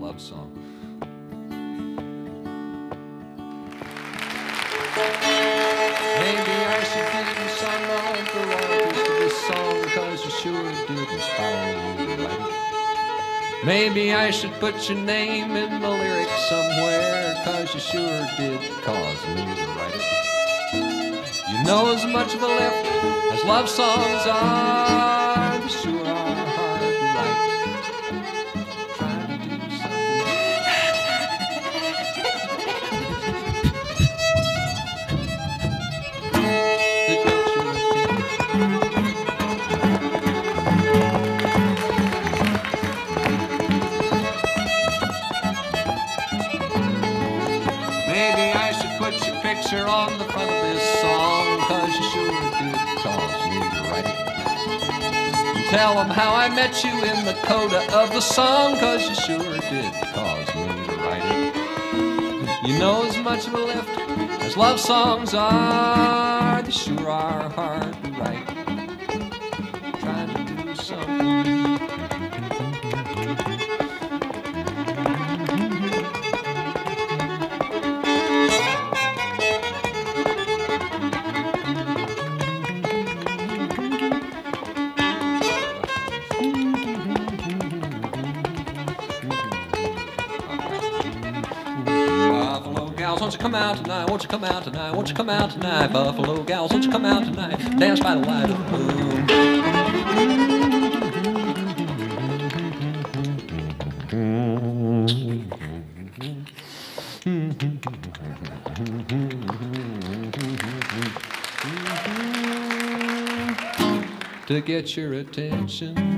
love song. Maybe I should give you some of the royalties to this song, because you sure did inspire me to write it. Maybe I should put your name in the lyrics somewhere, because you sure did cause me to write it. You know as much of the left as love songs are, they sure are hard to write. Trying to do something. Maybe I should put your picture on the front of this song, cause you sure did cause me to write it. And tell them how I met you in the coda of the song, cause you sure did cause me to write it. You know as much of a lift as love songs are, they sure are hard to write. Trying to do something. Won't you come out tonight? Won't you come out tonight? Won't you come out tonight? Buffalo gals, won't you come out tonight? Dance by the light of the moon. To get your attention.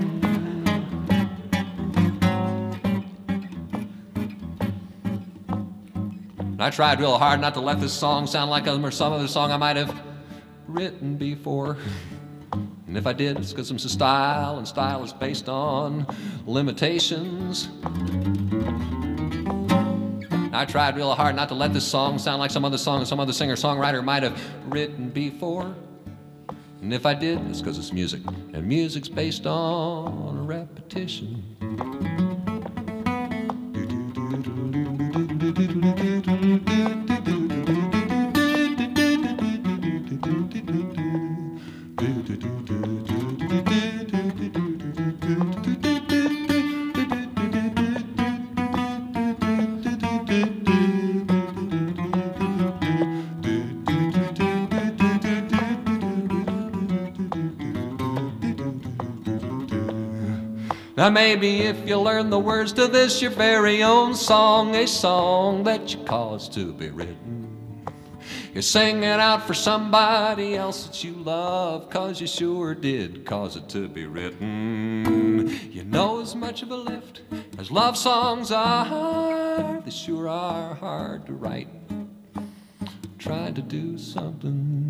I tried real hard not to let this song sound like some other song I might have written before. And if I did, it's because I'm so style, and style is based on limitations. I tried real hard not to let this song sound like some other song some other singer-songwriter might have written before. And if I did, it's because it's music, and music's based on repetition. Now maybe if you learn the words to this, your very own song, a song that you caused to be written, you're singing out for somebody else that you love, cause you sure did cause it to be written. You know as much of a lift as love songs are, they sure are hard to write. Trying to do something.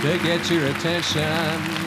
to get your attention.